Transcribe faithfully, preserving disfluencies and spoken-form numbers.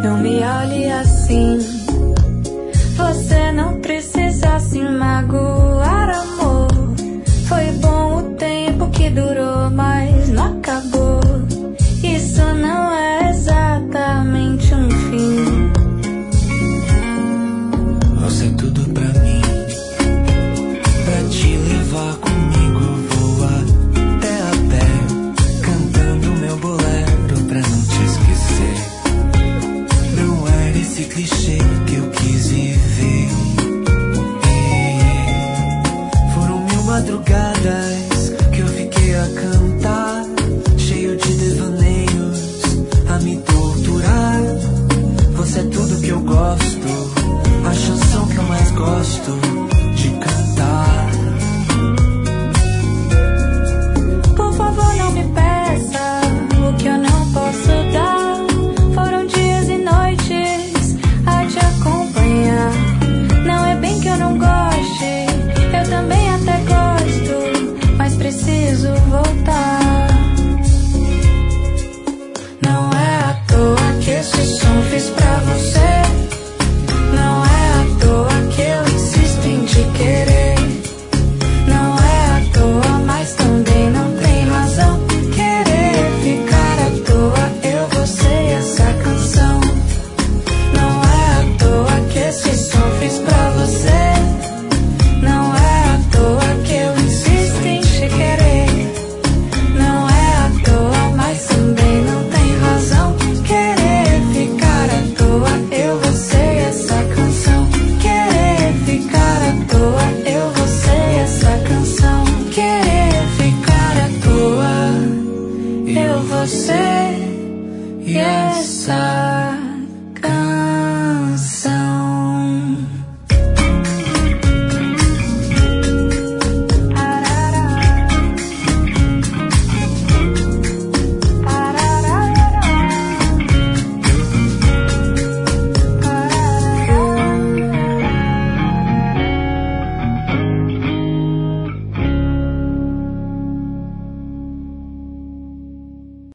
Não me olhe assim. Você não precisa se magoar, amor. Foi bom o tempo que durou, mas não acabou. Isso não é exatamente um fim. Você é tudo pra mim. Pra te levar comigo, voar pé a pé, cantando meu bolero pra não te esquecer. Não era esse clichê que eu quis viver. Foram mil madrugadas que eu fiquei a cantar, cheio de devaneios a me torturar. Você é tudo que eu gosto, a chanson que eu mais gosto de cantar. Por favor, não me peça o que eu não posso dar. Foram dias e noites a te acompanhar. Não é bem que eu não goste, eu também até gosto, mas preciso voltar. Não é à toa que esse som fiz pra você. Não é à toa que eu insisto em te querer. Não é à toa, mas também não tem razão querer ficar à toa. Eu, você e essa canção. Não é à toa que esse som fiz pra você. Não é à toa que eu insisto em te querer. Não é à toa, mas também não tem razão querer ficar à toa. Eu, você e essa canção. Querer ficar à toa. Eu, você e essa canção. Querer ficar à toa. Eu, você e essa